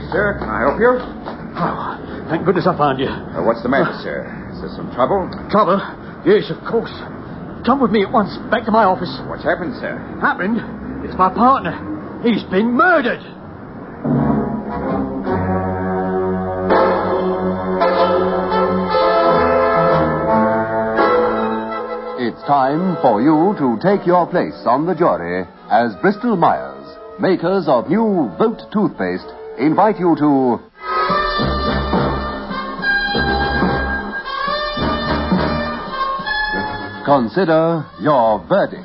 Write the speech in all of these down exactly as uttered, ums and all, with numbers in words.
sir. Can I help you? Oh, thank goodness I found you. Uh, what's the matter, sir? Is there some trouble? Trouble? Yes, of course. Come with me at once back to my office. What's happened, sir? Happened? It's my partner. He's been murdered. It's time for you to take your place on the jury as Bristol Myers, makers of new Vote toothpaste, invite you to... Consider your verdict.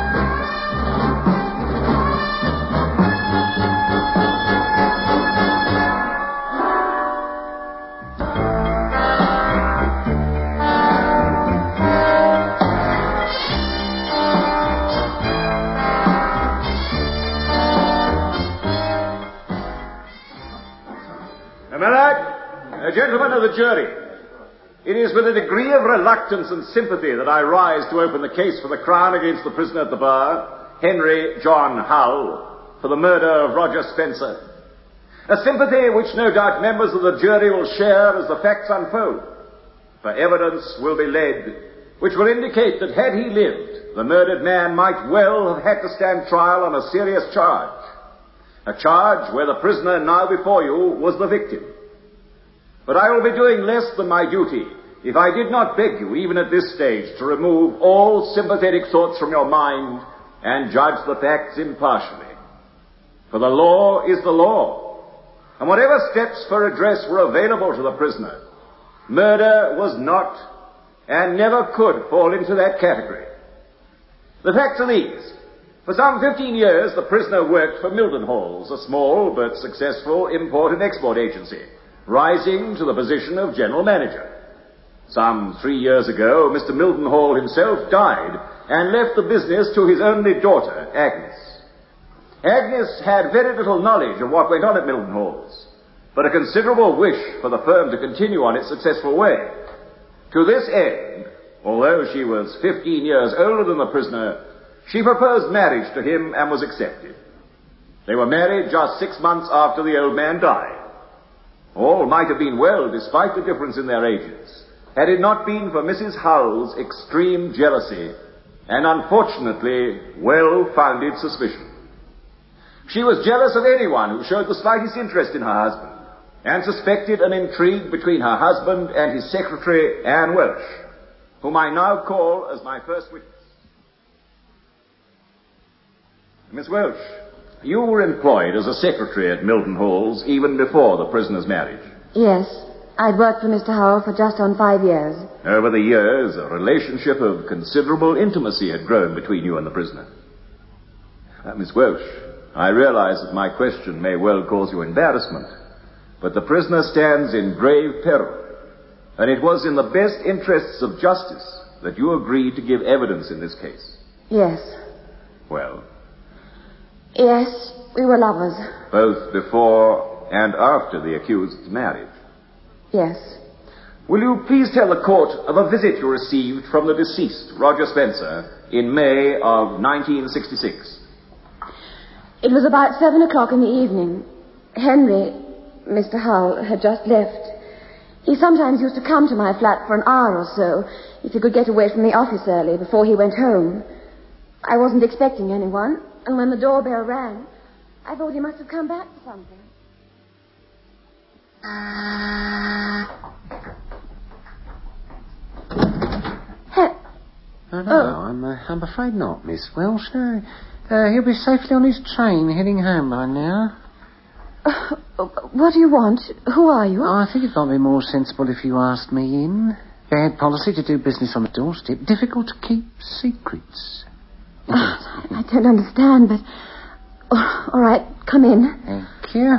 Gentlemen of the jury, it is with a degree of reluctance and sympathy that I rise to open the case for the Crown against the prisoner at the bar, Henry John Hull, for the murder of Roger Spencer. A sympathy which no doubt members of the jury will share as the facts unfold. For evidence will be led which will indicate that had he lived, the murdered man might well have had to stand trial on a serious charge. A charge where the prisoner now before you was the victim. But I will be doing less than my duty if I did not beg you, even at this stage, to remove all sympathetic thoughts from your mind and judge the facts impartially. For the law is the law, and whatever steps for redress were available to the prisoner, murder was not and never could fall into that category. The facts are these. For some fifteen years, the prisoner worked for Mildenhalls, a small but successful import and export agency, rising to the position of general manager. Some three years ago, Mister Mildenhall himself died and left the business to his only daughter, Agnes. Agnes had very little knowledge of what went on at Mildenhalls, but a considerable wish for the firm to continue on its successful way. To this end, although she was fifteen years older than the prisoner, she proposed marriage to him and was accepted. They were married just six months after the old man died. All might have been well, despite the difference in their ages, had it not been for Missus Hull's extreme jealousy and, unfortunately, well-founded suspicion. She was jealous of anyone who showed the slightest interest in her husband, and suspected an intrigue between her husband and his secretary, Anne Welsh, whom I now call as my first witness. Miss Welsh, you were employed as a secretary at Mildenhalls even before the prisoner's marriage. Yes. I'd worked for Mister Howell for just on five years. Over the years, a relationship of considerable intimacy had grown between you and the prisoner. Uh, Miss Welsh, I realize that my question may well cause you embarrassment, but the prisoner stands in grave peril, and it was in the best interests of justice that you agreed to give evidence in this case. Yes. Well? Yes, we were lovers. Both before and after the accused's marriage? Yes. Will you please tell the court of a visit you received from the deceased, Roger Spencer, in May of nineteen sixty-six? It was about seven o'clock in the evening. Henry, Mister Hull, had just left. He sometimes used to come to my flat for an hour or so, if he could get away from the office early before he went home. I wasn't expecting anyone, and when the doorbell rang, I thought he must have come back for something. He- Oh, no, oh. I'm, uh, I'm afraid not, Miss Welsh. No. Uh, he'll be safely on his train heading home by now. Uh, what do you want? Who are you? I think it might be more sensible if you asked me in. Bad policy to do business on the doorstep. Difficult to keep secrets. Uh, I don't understand, but... Oh, all right, come in. Thank you.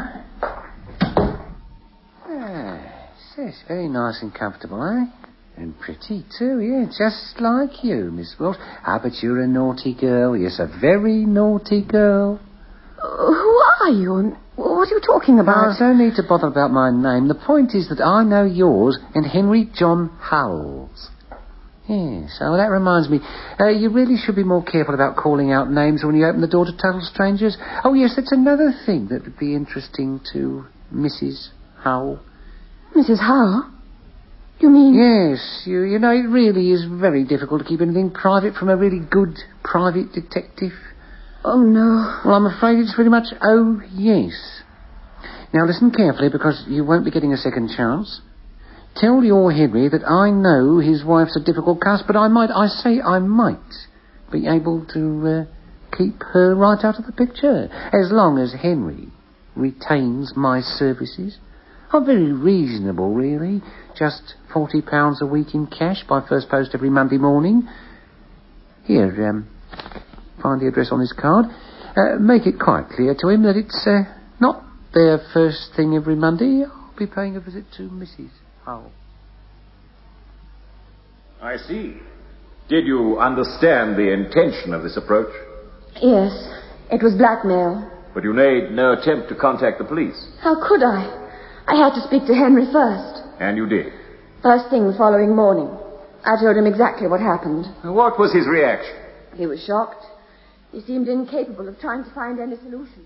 Ah, it's very nice and comfortable, eh? And pretty, too, yeah, just like you, Miss Welsh. Ah, but you're a naughty girl. Yes, a very naughty girl. Uh, who are you, and what are you talking about? There's no need to bother about my name. The point is that I know yours and Henry John Hull's. Yes, oh, that reminds me. Uh, you really should be more careful about calling out names when you open the door to total strangers. Oh, yes, that's another thing that would be interesting to Missus Hull. Missus Hull? You mean... Yes, you, you know, it really is very difficult to keep anything private from a really good private detective. Oh, no. Well, I'm afraid it's pretty much, oh, yes. Now, listen carefully, because you won't be getting a second chance. Tell your Henry that I know his wife's a difficult cuss, but I might, I say I might, be able to uh, keep her right out of the picture, as long as Henry retains my services. I'm very reasonable, really. Just forty pounds a week in cash by first post every Monday morning. Here, um, find the address on his card. Uh, make it quite clear to him that it's uh, not their first thing every Monday. I'll be paying a visit to Missus Hull. I see. Did you understand the intention of this approach? Yes, it was blackmail. But you made no attempt to contact the police. How could I? I had to speak to Henry first. And you did? First thing the following morning. I told him exactly what happened. What was his reaction? He was shocked. He seemed incapable of trying to find any solution.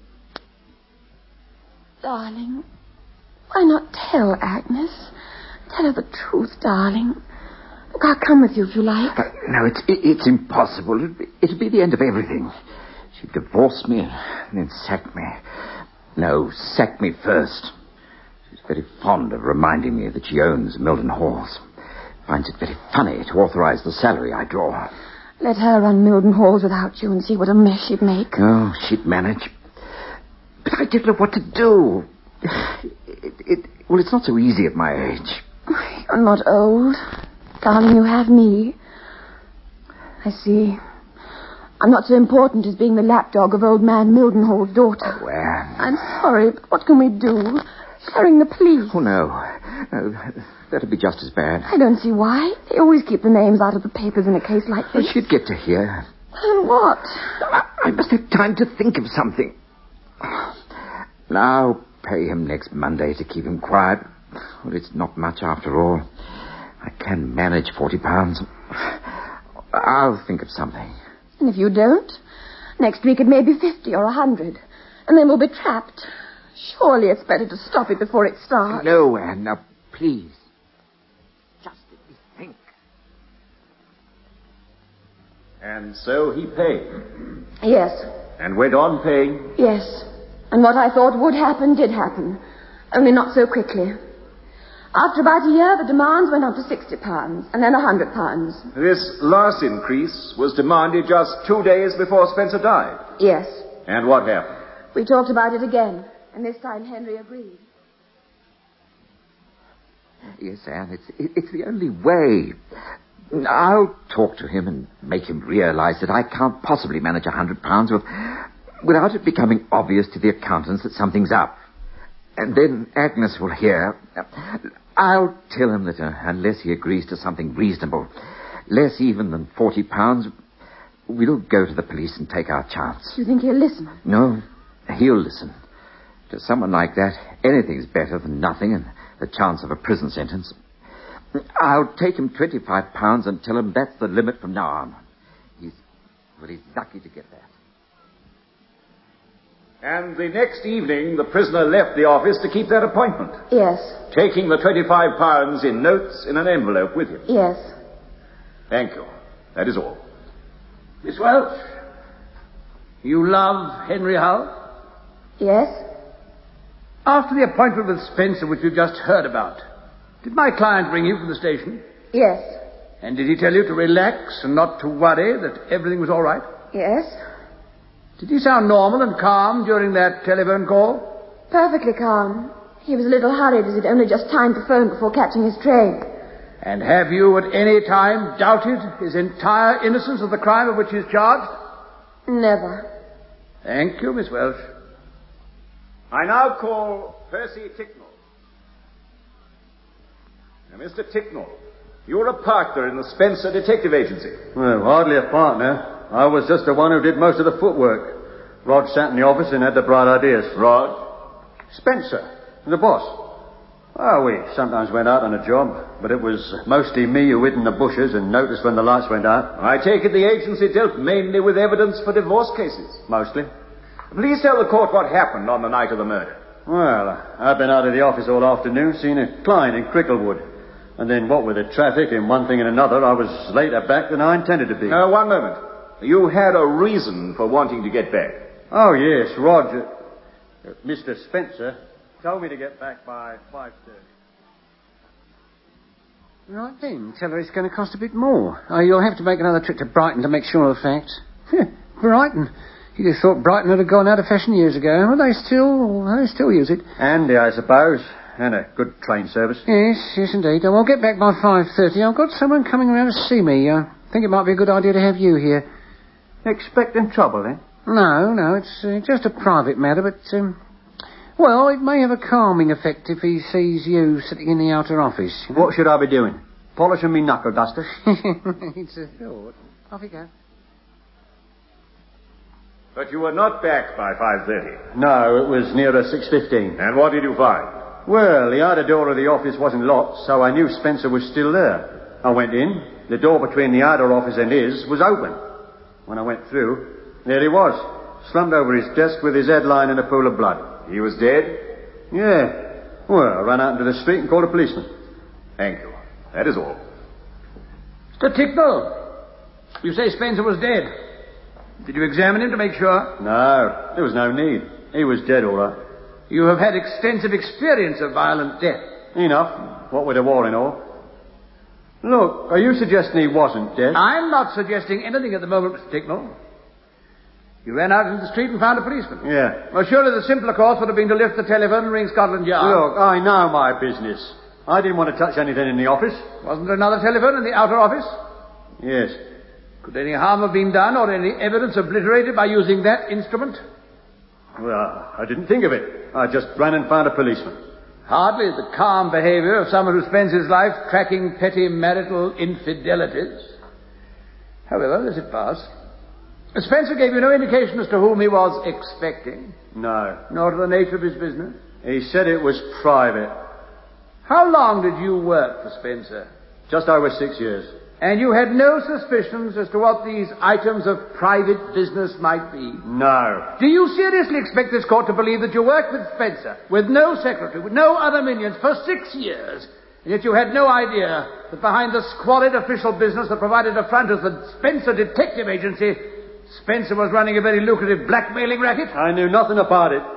Darling, why not tell Agnes? Tell her the truth, darling. Look, I'll come with you if you like. Uh, no, it's it, it's impossible. It'd be, it'd be the end of everything. She'd divorce me and then sack me. No, sack me first. She's very fond of reminding me that she owns Milton Halls. Finds it very funny to authorize the salary I draw. Let her run Milton Halls without you and see what a mess she'd make. Oh, she'd manage. But I didn't know what to do. It, it, well, it's not so easy at my age. You're not old. Darling, you have me. I see. I'm not so important as being the lapdog of old man Mildenhall's daughter. Oh, Anne. I'm sorry, but what can we do? Scaring the police. Oh, no. No, that'd be just as bad. I don't see why. They always keep the names out of the papers in a case like this. Well, she'd get to hear. And what? I, I must have time to think of something. Now, pay him next Monday to keep him quiet. Well, it's not much after all. I can manage forty pounds. I'll think of something. And if you don't, next week it may be fifty or a hundred. And then we'll be trapped. Surely it's better to stop it before it starts. No, Anne, now, please. Just let me think. And so he paid. Yes. And went on paying. Yes. And what I thought would happen did happen. Only not so quickly. After about a year, the demands went up to sixty pounds, and then a hundred pounds. This last increase was demanded just two days before Spencer died. Yes. And what happened? We talked about it again, and this time Henry agreed. Yes, Anne, it's, it's the only way. I'll talk to him and make him realize that I can't possibly manage a hundred pounds with, without it becoming obvious to the accountants that something's up. And then Agnes will hear. I'll tell him that uh, unless he agrees to something reasonable, less even than forty pounds, we'll go to the police and take our chance. You think he'll listen? No, he'll listen. To someone like that, anything's better than nothing and the chance of a prison sentence. I'll take him twenty-five pounds and tell him that's the limit from now on. He's, well, he's lucky to get that. And the next evening, the prisoner left the office to keep that appointment. Yes. Taking the twenty-five pounds in notes in an envelope with him. Yes. Thank you. That is all. Miss Welch, you love Henry Hull? Yes. After the appointment with Spencer, which you just heard about, did my client ring you from the station? Yes. And did he tell you to relax and not to worry, that everything was all right? Yes. Did he sound normal and calm during that telephone call? Perfectly calm. He was a little hurried as he'd only just timed the phone before catching his train. And have you at any time doubted his entire innocence of the crime of which he is charged? Never. Thank you, Miss Welch. I now call Percy Ticknell. Now, Mister Ticknell, you're a partner in the Spencer Detective Agency. Well, hardly a partner. I was just the one who did most of the footwork. Rod sat in the office and had the bright ideas. Rod? Spencer, the boss. Oh, we sometimes went out on a job, but it was mostly me who hid in the bushes and noticed when the lights went out. I take it the agency dealt mainly with evidence for divorce cases. Mostly. Please tell the court what happened on the night of the murder. Well, I've been out of the office all afternoon, seeing a client in Cricklewood. And then what with the traffic and one thing and another, I was later back than I intended to be. Now, uh, one moment. You had a reason for wanting to get back. Oh, yes, Roger. Uh, Mister Spencer told me to get back by five thirty. Right then, tell her it's going to cost a bit more. Oh, you'll have to make another trip to Brighton to make sure of the facts. Brighton? You'd have thought Brighton had gone out of fashion years ago. Well, they still, they still use it. Handy, I suppose. And a good train service. Yes, yes, indeed. I'll get back by five thirty. I've got someone coming around to see me. I think it might be a good idea to have you here. Expecting trouble, eh? No, no, it's uh, just a private matter, but, um, well, it may have a calming effect if he sees you sitting in the outer office. You know? What should I be doing? Polishing me knuckle duster? It's a thought. Off you go. But you were not back by five thirty. No, it was nearer six fifteen. And what did you find? Well, the outer door of the office wasn't locked, so I knew Spencer was still there. I went in. The door between the outer office and his was open. When I went through, there he was, slumped over his desk with his head lying in a pool of blood. He was dead? Yeah. Well, I ran out into the street and called a policeman. Thank you. That is all. Mister Ticknell, you say Spencer was dead. Did you examine him to make sure? No, there was no need. He was dead, all right. You have had extensive experience of violent death. Enough, what with the war and all. Look, are you suggesting he wasn't dead? I'm not suggesting anything at the moment, Mister Ticknell. You ran out into the street and found a policeman. Yeah. Well, surely the simpler course would have been to lift the telephone and ring Scotland Yard. Look, I know my business. I didn't want to touch anything in the office. Wasn't there another telephone in the outer office? Yes. Could any harm have been done or any evidence obliterated by using that instrument? Well, I didn't think of it. I just ran and found a policeman. Hardly the calm behavior of someone who spends his life tracking petty marital infidelities. However, as it passed, Spencer gave you no indication as to whom he was expecting. No. Nor to the nature of his business. He said it was private. How long did you work for Spencer? Just over six years. And you had no suspicions as to what these items of private business might be? No. Do you seriously expect this court to believe that you worked with Spencer, with no secretary, with no other minions, for six years, and yet you had no idea that behind the squalid official business that provided a front as the Spencer Detective Agency, Spencer was running a very lucrative blackmailing racket? I knew nothing about it.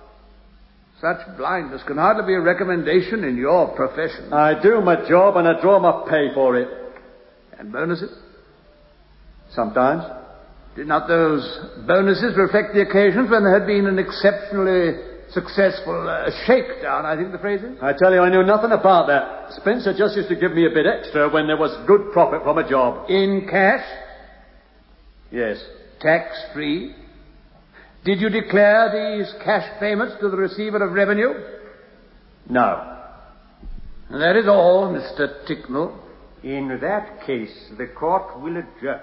Such blindness can hardly be a recommendation in your profession. I do my job and I draw my pay for it. And bonuses? Sometimes. Did not those bonuses reflect the occasions when there had been an exceptionally successful uh, shakedown, I think the phrase is? I tell you, I knew nothing about that. Spencer just used to give me a bit extra when there was good profit from a job. In cash? Yes. Tax-free? Did you declare these cash payments to the receiver of revenue? No. And that is all, Mister Ticknell. In that case, the court will adjourn.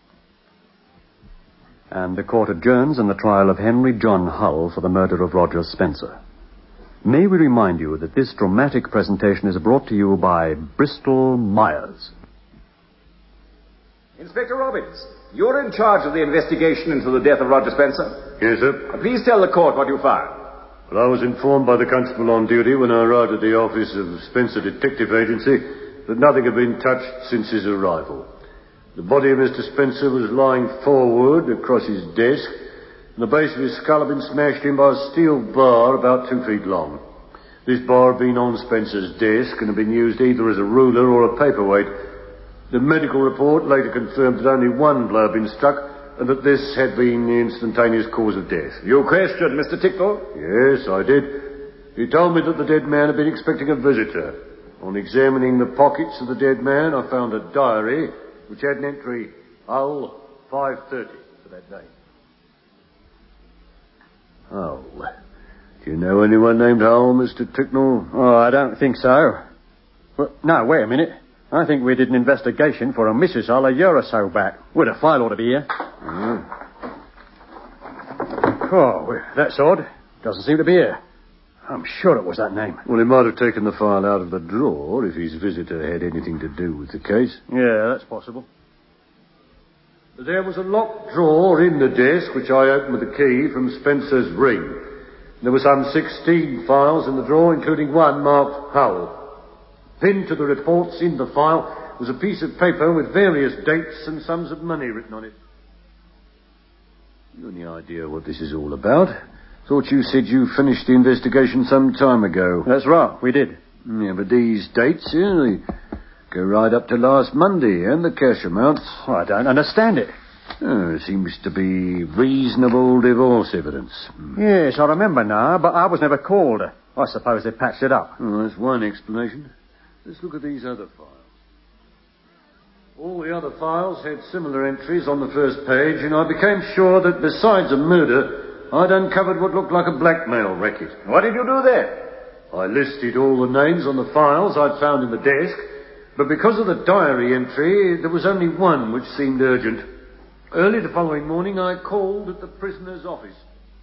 And the court adjourns in the trial of Henry John Hull for the murder of Roger Spencer. May we remind you that this dramatic presentation is brought to you by Bristol Myers. Inspector Robbins, you're in charge of the investigation into the death of Roger Spencer. Yes, sir. Please tell the court what you found. Well, I was informed by the constable on duty when I arrived at the office of Spencer Detective Agency that nothing had been touched since his arrival. The body of Mister Spencer was lying forward across his desk, and the base of his skull had been smashed in by a steel bar about two feet long. This bar had been on Spencer's desk and had been used either as a ruler or a paperweight. The medical report later confirmed that only one blow had been struck and that this had been the instantaneous cause of death. You questioned Mister Ticknell? Yes, I did. He told me that the dead man had been expecting a visitor. On examining the pockets of the dead man, I found a diary which had an entry, Hull, five thirty, for that day. Oh, do you know anyone named Hull, Mister Ticknell? Oh, I don't think so. Well, no, wait a minute. I think we did an investigation for a Missus Hull a year or so back. Well, the file ought to be here. Mm. Oh, well, that's odd. Doesn't seem to be here. I'm sure it was that name. Well, he might have taken the file out of the drawer if his visitor had anything to do with the case. Yeah, that's possible. There was a locked drawer in the desk which I opened with a key from Spencer's ring. There were some sixteen files in the drawer, including one marked Hull. Pinned to the reports in the file was a piece of paper with various dates and sums of money written on it. You any idea what this is all about? Thought you said you finished the investigation some time ago. That's right, we did. Yeah, but these dates here, they go right up to last Monday, and the cash amounts. Oh, I don't understand it. Oh, seems to be reasonable divorce evidence. Yes, I remember now, but I was never called. I suppose they patched it up. Oh, that's one explanation. Let's look at these other files. All the other files had similar entries on the first page, and I became sure that besides a murder, I'd uncovered what looked like a blackmail racket. What did you do then? I listed all the names on the files I'd found in the desk, but because of the diary entry, there was only one which seemed urgent. Early the following morning, I called at the prisoner's office.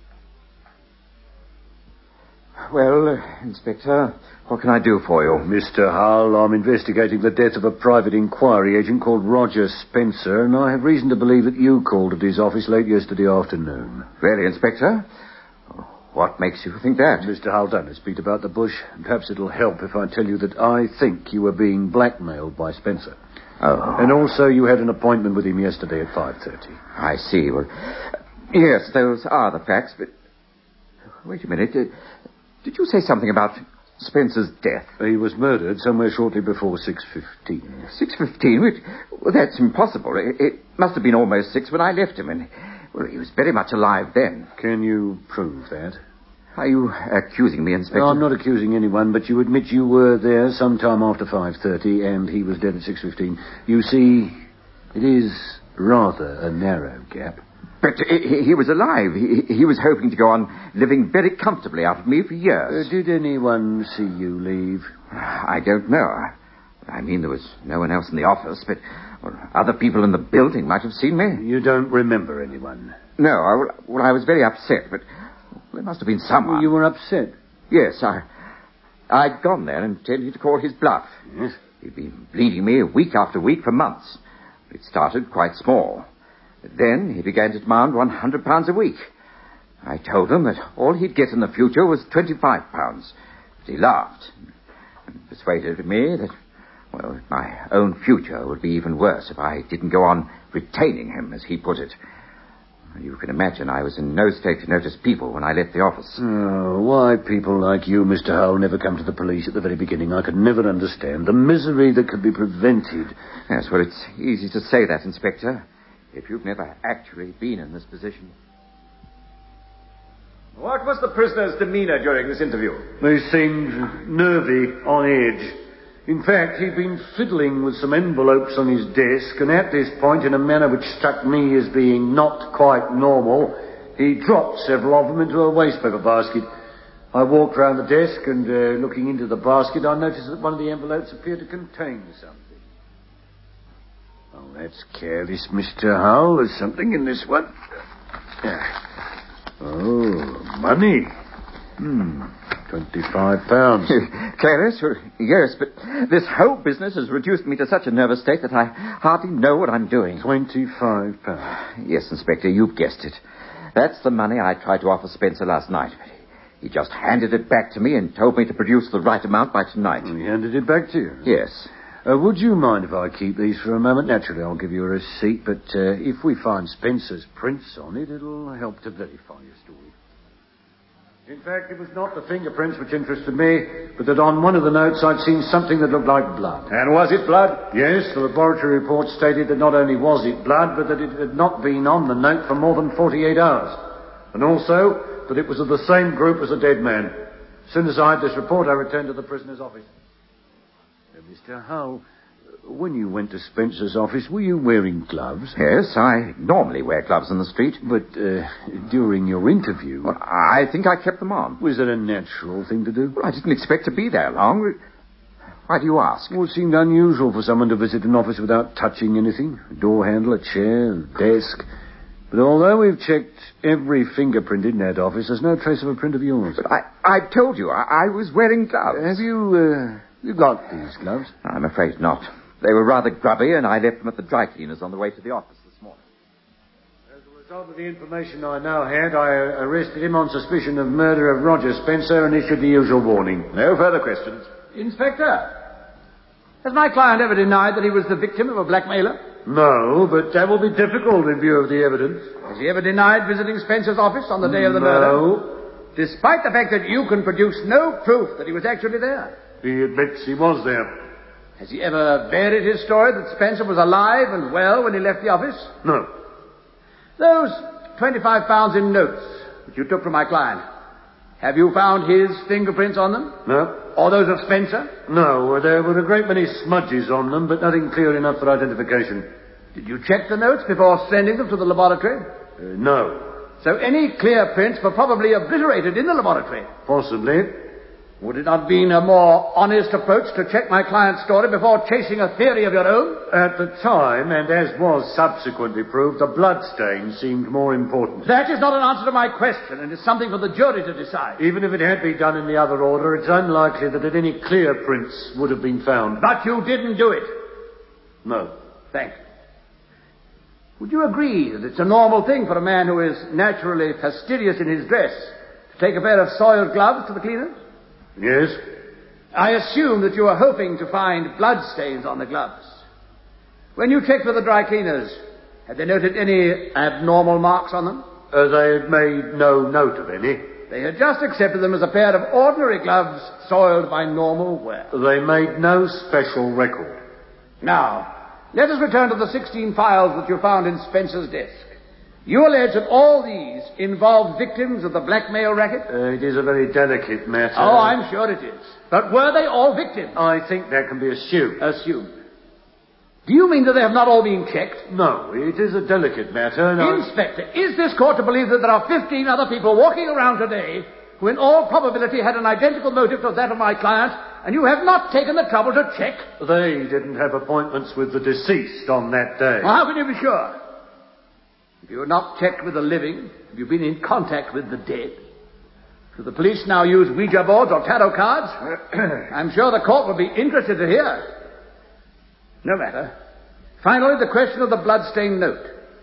Well, uh, Inspector, what can I do for you? Mister Hull, I'm investigating the death of a private inquiry agent called Roger Spencer, and I have reason to believe that you called at his office late yesterday afternoon. Really, Inspector? What makes you think that? Mister Hull, don't let's beat about the bush. Perhaps it'll help if I tell you that I think you were being blackmailed by Spencer. Oh. And also you had an appointment with him yesterday at five thirty. I see. Well, yes, those are the facts, but... Wait a minute. Did, did you say something about Spencer's death? He was murdered somewhere shortly before six fifteen. six fifteen? Well, that's impossible. It, it must have been almost six when I left him, and... Well, he was very much alive then. Can you prove that? Are you accusing me, Inspector? No, I'm not accusing anyone, but you admit you were there sometime after five thirty and he was dead at six fifteen. You see, it is rather a narrow gap. But he, he was alive. He, he was hoping to go on living very comfortably out of me for years. Uh, did anyone see you leave? I don't know. I mean, there was no one else in the office, but well, other people in the building might have seen me. You don't remember anyone? No, I, well, I was very upset, but there must have been someone. Well, you were upset? Yes, I, I'd gone there intending to call his bluff. Yes? He'd been bleeding me week after week for months. It started quite small. Then he began to demand one hundred pounds a week. I told him that all he'd get in the future was twenty-five pounds. But he laughed and persuaded me that, well, my own future would be even worse if I didn't go on retaining him, as he put it. You can imagine I was in no state to notice people when I left the office. Oh, why people like you, Mister Hull, never come to the police at the very beginning, I could never understand. The misery that could be prevented. Yes, well, it's easy to say that, Inspector, if you've never actually been in this position. What was the prisoner's demeanor during this interview? They seemed nervy, on edge. In fact, he'd been fiddling with some envelopes on his desk, and at this point, in a manner which struck me as being not quite normal, he dropped several of them into a wastepaper basket. I walked round the desk, and uh, looking into the basket, I noticed that one of the envelopes appeared to contain something. Oh, that's careless, Mister Hull. There's something in this one. Oh, money. Hmm. Twenty-five pounds. Careless? Yes, but this whole business has reduced me to such a nervous state that I hardly know what I'm doing. Twenty-five pounds. Yes, Inspector, you've guessed it. That's the money I tried to offer Spencer last night. He just handed it back to me and told me to produce the right amount by tonight. He handed it back to you? Yes. Uh, would you mind if I keep these for a moment? Naturally, I'll give you a receipt, but uh, if we find Spencer's prints on it, it'll help to verify your story. In fact, it was not the fingerprints which interested me, but that on one of the notes I'd seen something that looked like blood. And was it blood? Yes, the laboratory report stated that not only was it blood, but that it had not been on the note for more than forty-eight hours. And also, that it was of the same group as the dead man. As soon as I had this report, I returned to the prisoner's office. Uh, Mister Hull, when you went to Spencer's office, were you wearing gloves? Yes, I normally wear gloves in the street. But uh, during your interview... Well, I think I kept them on. Was that a natural thing to do? Well, I didn't expect to be there long. Why do you ask? Well, it seemed unusual for someone to visit an office without touching anything. A door handle, a chair, a desk. But although we've checked every fingerprint in that office, there's no trace of a print of yours. But I, I told you, I, I was wearing gloves. Have you, uh, you got these gloves? I'm afraid not. They were rather grubby, and I left them at the dry cleaners on the way to the office this morning. As a result of the information I now had, I arrested him on suspicion of murder of Roger Spencer and issued the usual warning. No further questions. Inspector, has my client ever denied that he was the victim of a blackmailer? No, but that will be difficult in view of the evidence. Has he ever denied visiting Spencer's office on the day of the murder? No. Despite the fact that you can produce no proof that he was actually there? He admits he was there. Has he ever varied his story that Spencer was alive and well when he left the office? No. Those twenty-five pounds in notes that you took from my client, have you found his fingerprints on them? No. Or those of Spencer? No, there were a great many smudges on them, but nothing clear enough for identification. Did you check the notes before sending them to the laboratory? Uh, no. So any clear prints were probably obliterated in the laboratory? Possibly. Would it not have been a more honest approach to check my client's story before chasing a theory of your own? At the time, and as was subsequently proved, the blood stain seemed more important. That is not an answer to my question, and it's something for the jury to decide. Even if it had been done in the other order, it's unlikely that any clear prints would have been found. But you didn't do it. No. Thank you. Would you agree that it's a normal thing for a man who is naturally fastidious in his dress to take a pair of soiled gloves to the cleaners? Yes. I assume that you are hoping to find blood stains on the gloves. When you checked with the dry cleaners, had they noted any abnormal marks on them? Uh, they had made no note of any. They had just accepted them as a pair of ordinary gloves soiled by normal wear. They made no special record. Now, let us return to the sixteen files that you found in Spencer's desk. You allege that all these involved victims of the blackmail racket? Uh, it is a very delicate matter. Oh, I'm sure it is. But were they all victims? I think that can be assumed. Assumed. Do you mean that they have not all been checked? No, it is a delicate matter. And Inspector, I... is this court to believe that there are fifteen other people walking around today who in all probability had an identical motive to that of my client, and you have not taken the trouble to check? They didn't have appointments with the deceased on that day. Well, how can you be sure? If you have not checked with the living, have you been in contact with the dead? Do the police now use Ouija boards or tarot cards? I'm sure the court would be interested to hear. No matter. Finally, the question of the bloodstained note.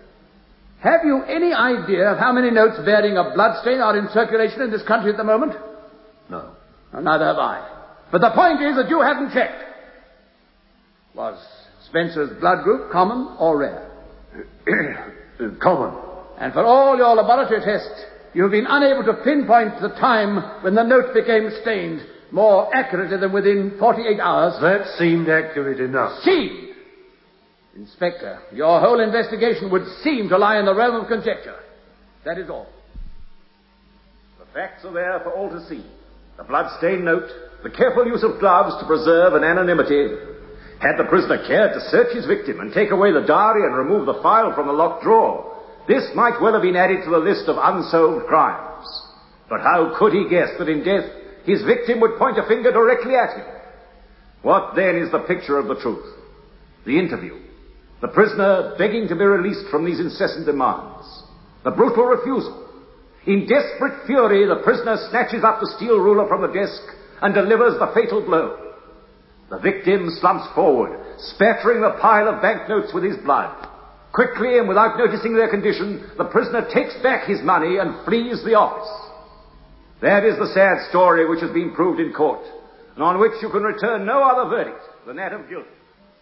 Have you any idea of how many notes bearing a bloodstain are in circulation in this country at the moment? No. No, neither have I. But the point is that you haven't checked. Was Spencer's blood group common or rare? Common. And for all your laboratory tests, you've been unable to pinpoint the time when the note became stained more accurately than within forty-eight hours. That seemed accurate enough. Seemed? Inspector, your whole investigation would seem to lie in the realm of conjecture. That is all. The facts are there for all to see. The blood-stained note, the careful use of gloves to preserve an anonymity. Had the prisoner cared to search his victim and take away the diary and remove the file from the locked drawer, this might well have been added to the list of unsolved crimes. But how could he guess that in death his victim would point a finger directly at him? What then is the picture of the truth? The interview. The prisoner begging to be released from these incessant demands. The brutal refusal. In desperate fury, the prisoner snatches up the steel ruler from the desk and delivers the fatal blow. The victim slumps forward, spattering the pile of banknotes with his blood. Quickly and without noticing their condition, the prisoner takes back his money and flees the office. That is the sad story which has been proved in court, and on which you can return no other verdict than that of guilty.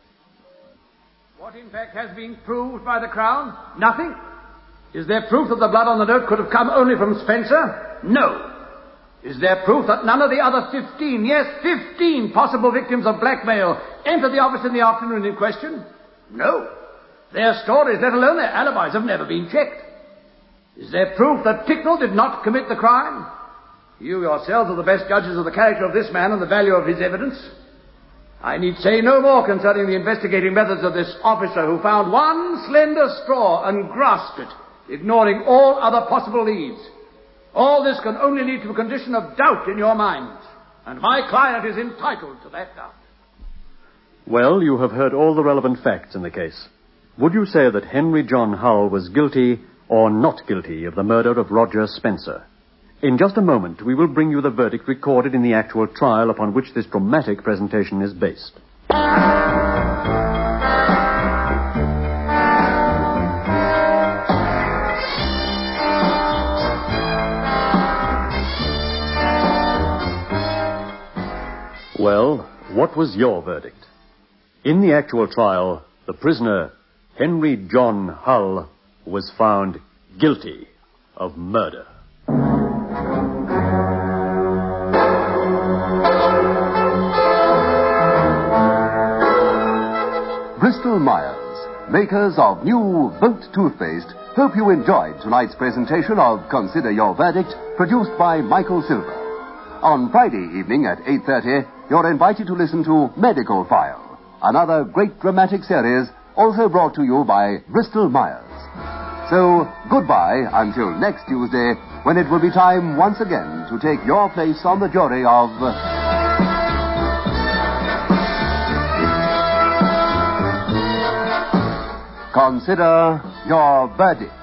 What, in fact, has been proved by the Crown? Nothing? Is there proof that the blood on the note could have come only from Spencer? No. Is there proof that none of the other fifteen, yes, fifteen possible victims of blackmail entered the office in the afternoon in question? No. Their stories, let alone their alibis, have never been checked. Is there proof that Ticknell did not commit the crime? You yourselves are the best judges of the character of this man and the value of his evidence. I need say no more concerning the investigating methods of this officer who found one slender straw and grasped it, ignoring all other possible leads. All this can only lead to a condition of doubt in your minds, and my client is entitled to that doubt. Well, you have heard all the relevant facts in the case. Would you say that Henry John Hull was guilty or not guilty of the murder of Roger Spencer? In just a moment, we will bring you the verdict recorded in the actual trial upon which this dramatic presentation is based. Well, what was your verdict? In the actual trial, the prisoner, Henry John Hull, was found guilty of murder. Bristol Myers, makers of new Vote toothpaste, hope you enjoyed tonight's presentation of Consider Your Verdict, produced by Michael Silver. On Friday evening at eight thirty, you're invited to listen to Medical File, another great dramatic series also brought to you by Bristol Myers. So, goodbye until next Tuesday, when it will be time once again to take your place on the jury of... Consider Your Verdict.